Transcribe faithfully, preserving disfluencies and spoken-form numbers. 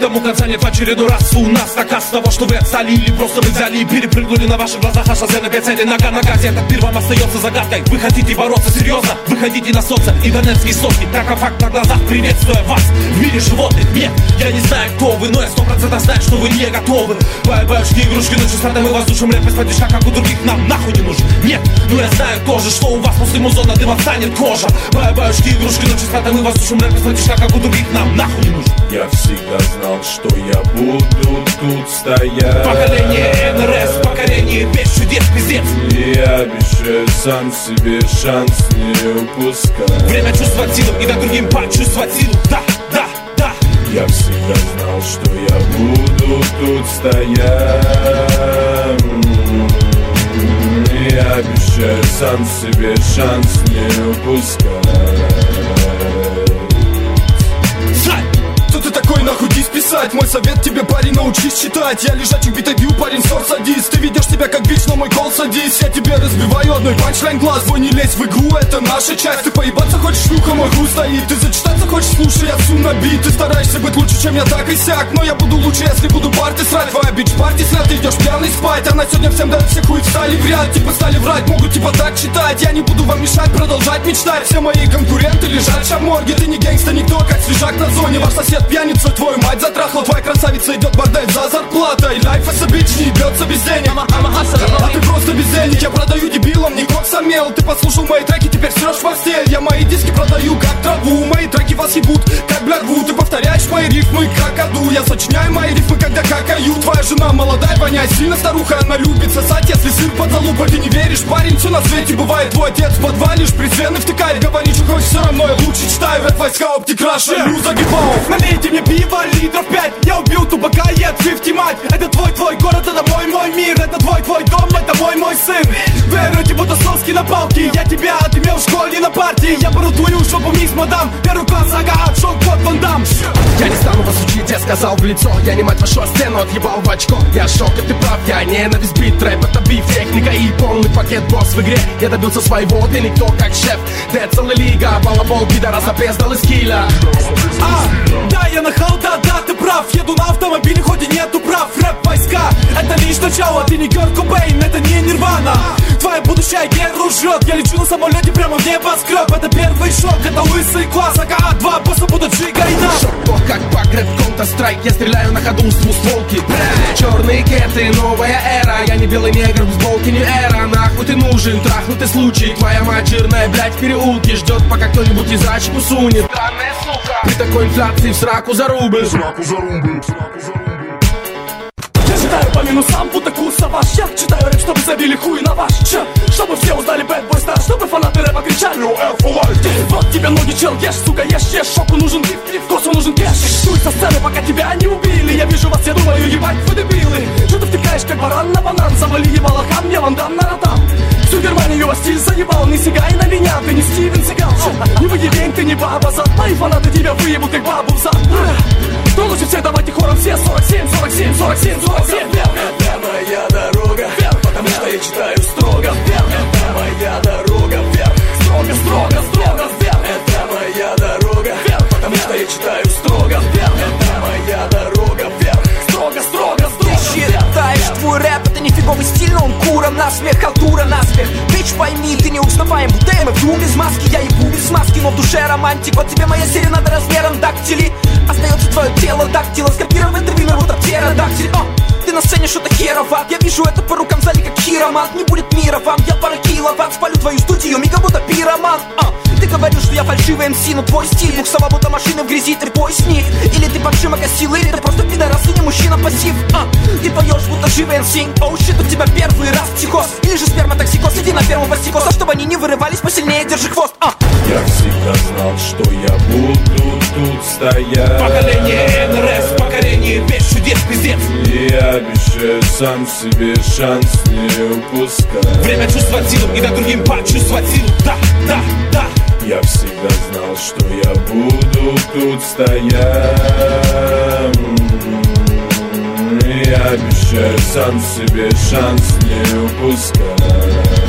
Этому конца нет в очередной раз. У нас наказ того, что вы отстали, или просто вы взяли и перепрыгнули на ваших глазах аж на пять целей. Нога на газе, этот мир вам остается загадкой. Вы хотите бороться серьезно, выходите на солнце и донецкие сотни. Так а факт на глазах, приветствуя вас в мире животных. Нет, я не знаю, кто вы, но я сто процентов знаю, что вы не готовы. Баю-баюшки, игрушки, ночью с радом и воздушным рэп из подвижка, как у других, нам нахуй не нужен. Нет, но я знаю тоже, что у вас после музона дымом станет кожа. Баю-баюшки, игрушки, ночью с радом и воздушным рэп из подвижка, как у других, нам нахуй не нужен. Я всегда знал, что я буду тут стоять. Поколение эн эр эс, поколение без чудес, пиздец. И я обещаю сам себе шанс не упускать. Время чувствовать силу и дать другим почувствовать силу. Да, да, да. Я всегда знал, что я буду тут стоять. И я обещаю сам себе шанс не упускать. Ты такой, нахуй дис писать. Мой совет тебе, парень, научись читать. Я лежачий битой бью, парень, сор садись. Ты ведешь себя как бич, но мой кол садись. Я тебе разбиваю одной панчлайн глаз. Твой не лезь в игру, это наша часть. Ты поебаться хочешь, шлюха, мой груз стоит. Ты зачитаться хочешь, слушай, я всю набит. Ты стараешься быть лучше, чем я, так и сяк. Но я буду лучше, если буду парти срать. Твоя бич-парти снят, ты идешь пьяный спать. Она сегодня всем дает все хуй встали в ряд. Типа стали врать, могут типа так читать. Я не буду вам мешать, продолжать мечтать. Все мои конкуренты лежат в морге. Ты не гэнгста, никто, как свежак на зоне. Ваш сосед пьяница, твою мать затрахал. Твоя красавица идет бордель за зарплатой. Лайф as a bitch, не бьется без денег. А ты просто бездельник, я продаю дебилам, не кокс омел. Ты послушал мои треки, теперь срешь в постель. Я мои диски продаю как траву. Мои треки вас ебут, как бля рву. Ты повторяешь мои рифмы, как аду. Я сочиняю мои рифмы, когда какаю. Твоя жена молодая, воняет сильно старуха. Она любит сосать, если сыр под залупой. Ты не веришь, парень, все на свете бывает. Твой отец в подвале, шприцены втыкает. Говори, что хочешь, все равно я лучше читаю. Рэп войска, оптик, раша, лю загибал. Налейте мне пиво, литров пять. Я убил тупака и от пятьдесят мать. Это твой, твой город, это мой, мой мир. Это твой, твой дом, это мой, мой сын. Веруйте, будто соски на палке. Я тебя отымел в школе на партии. Я беру твою жопу, мисс мадам. Первый класс, ага, отшел кот Ван Дам. Я не стану вас учить, я сказал в лицо. Я не мать вашу стену, отъебал в очко. Я шок, и ты прав, я ненависть бит. Рэп, это биф, техника и полный пакет. Босс в игре, я добился своего. Ты никто как шеф, ты целая лига. Балабол, пидорас, опездал из киля. А, да, я нахал, да, да, ты прав. Еду на автомобиле, хоть и нету прав. Рэп войска, это лишь начало. Ты не Кёрт Кобейн, это не Нирвана. Твоя будущая геру жрет. Я лечу на самолете прямо в небоскреб. Это первый шок, это лысый класс. АКА два босса будут Джига и нам. Шок, как Багрет, Counter-Strike. Я стреляю на ходу с двустволки. Черные кеты, новая эра. Я не белый негр, в сболке не эра. Нахуй ты нужен, трахнутый случай. Твоя мать жирная, блядь, в переулке. Ждет, пока кто-нибудь из рачку сунет. Странная сука. При такой инфляции в сраку зарубы. Сраку зарубы. Я читаю по минусам, будто курса ваш. Я читаю рэп, чтобы забили хуй на ваш. Че? Чтобы все узнали Bad Boy Star. Чтобы фанаты рэпа кричали Yo, F for life. Вот тебе ноги, чел, ешь, сука, ешь, ешь. Шоку нужен гриф, гриф, косу нужен кэш. Шуй со сцены, пока тебя не убили. Я вижу вас, я думаю, ебать, вы дебилы. Что ты втыкаешь, как баран на банан? Завали ебало хам, я Ван Дам на ротам. Всю Германию вас стиль заебал. Не сигай на меня, ты не Стивен Сигал. Не выебень, ты не баба зад. Мои фанаты тебя выебут, как бабу в зад. Кто лучше всех, давайте хором все. Сорок семь, сорок семь, сорок семь, сорок семь. Это моя дорога, потому что я читаю строго. Это моя дорога, строго, строго, строго. Это моя дорога, потому что я читаю строго. Это моя дорога, строго, строго, строго. Ты считаешь, твой рэп это нифиговый стиль, но он кура насмех, халтура наспех. Бич, пойми, ты не узнаваем, будто я МФ без маски. Я ебу без маски, но в душе романтик. Вот тебе моя серенада размером дактили. Остается твое тело дактила. Скопировать ты вымер, вот от птеродактиль. О, ты на сцене что-то хероват. Я вижу это по рукам в зале, как хиромант. Не будет мира вам, я пара киловатт. Спалю твою студию, мега будто пироман. О, ты говорил, что я фальшивый эм си, но твой стиль буксова, будто машины в грязи, трепой снег. Или ты подшима косил, или ты просто пидорас и не мужчина пассив. А, ты поешь, будто живый эн си. Оу, щит, у тебя первый раз психоз. Или же сперматоксикоз, иди на первом пластикоз. А чтобы они не вырывались, посильнее держи хвост. А. Я всегда знал, что я буду тут стоять. Поколение эн эр эс, поколение без чудес, пиздец. И я обещаю сам себе шанс не упускать. Время чувствовать силу и дать другим почувствовать силу. Да, да, да. Я всегда знал, что я буду тут стоять. И я обещаю сам себе шанс не упускать.